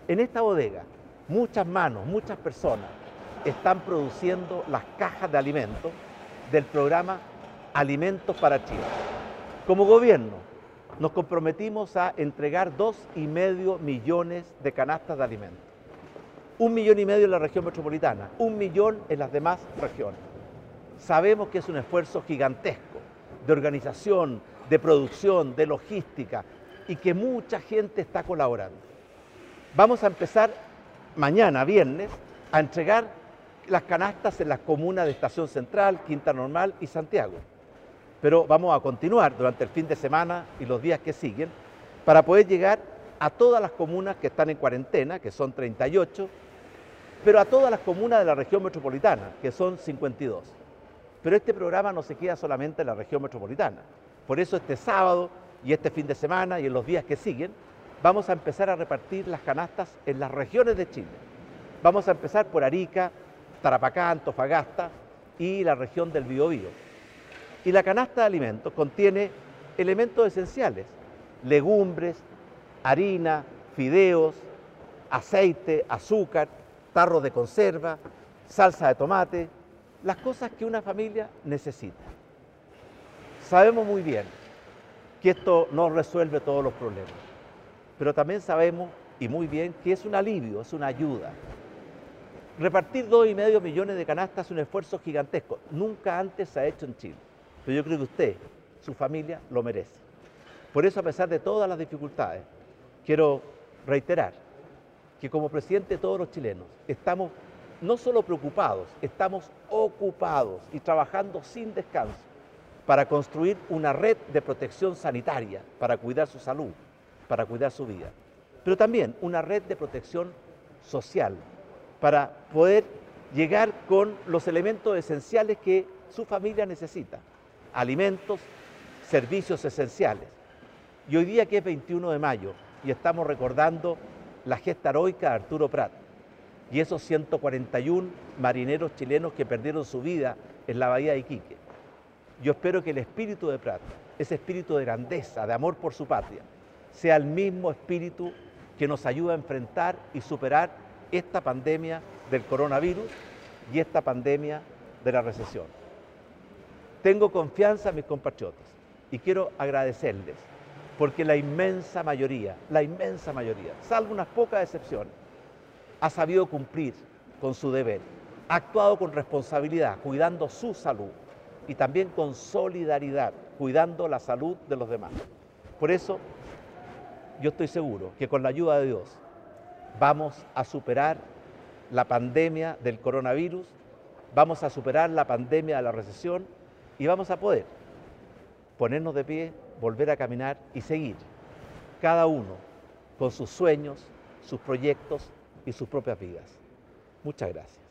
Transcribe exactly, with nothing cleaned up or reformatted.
En esta bodega, muchas manos, muchas personas están produciendo las cajas de alimentos del programa Alimentos para Chile. Como gobierno, nos comprometimos a entregar dos y medio millones de canastas de alimentos. Un millón y medio en la región metropolitana, un millón en las demás regiones. Sabemos que es un esfuerzo gigantesco de organización, de producción, de logística y que mucha gente está colaborando. Vamos a empezar mañana, viernes, a entregar las canastas en las comunas de Estación Central, Quinta Normal y Santiago. Pero vamos a continuar durante el fin de semana y los días que siguen para poder llegar a todas las comunas que están en cuarentena, que son treinta y ocho, pero a todas las comunas de la región metropolitana, que son cincuenta y dos. Pero este programa no se queda solamente en la región metropolitana. Por eso este sábado y este fin de semana y en los días que siguen, vamos a empezar a repartir las canastas en las regiones de Chile. Vamos a empezar por Arica, Tarapacá, Antofagasta y la región del Biobío. Y la canasta de alimentos contiene elementos esenciales, legumbres, harina, fideos, aceite, azúcar, tarros de conserva, salsa de tomate, las cosas que una familia necesita. Sabemos muy bien que esto no resuelve todos los problemas, pero también sabemos y muy bien que es un alivio, es una ayuda. Repartir dos y medio millones de canastas es un esfuerzo gigantesco, nunca antes se ha hecho en Chile, pero yo creo que usted, su familia, lo merece. Por eso, a pesar de todas las dificultades, quiero reiterar que como presidente de todos los chilenos estamos no solo preocupados, estamos ocupados y trabajando sin descanso para construir una red de protección sanitaria, para cuidar su salud, para cuidar su vida, pero también una red de protección social, para poder llegar con los elementos esenciales que su familia necesita, alimentos, servicios esenciales. Y hoy día que es veintiuno de mayo y estamos recordando la gesta heroica de Arturo Prat y esos ciento cuarenta y uno marineros chilenos que perdieron su vida en la bahía de Iquique. Yo espero que el espíritu de Prat, ese espíritu de grandeza, de amor por su patria, sea el mismo espíritu que nos ayuda a enfrentar y superar esta pandemia del coronavirus y esta pandemia de la recesión. Tengo confianza en mis compatriotas y quiero agradecerles porque la inmensa mayoría, la inmensa mayoría, salvo unas pocas excepciones, ha sabido cumplir con su deber, ha actuado con responsabilidad, cuidando su salud y también con solidaridad, cuidando la salud de los demás. Por eso, yo estoy seguro que con la ayuda de Dios vamos a superar la pandemia del coronavirus, vamos a superar la pandemia de la recesión y vamos a poder ponernos de pie, volver a caminar y seguir, cada uno con sus sueños, sus proyectos y sus propias vidas. Muchas gracias.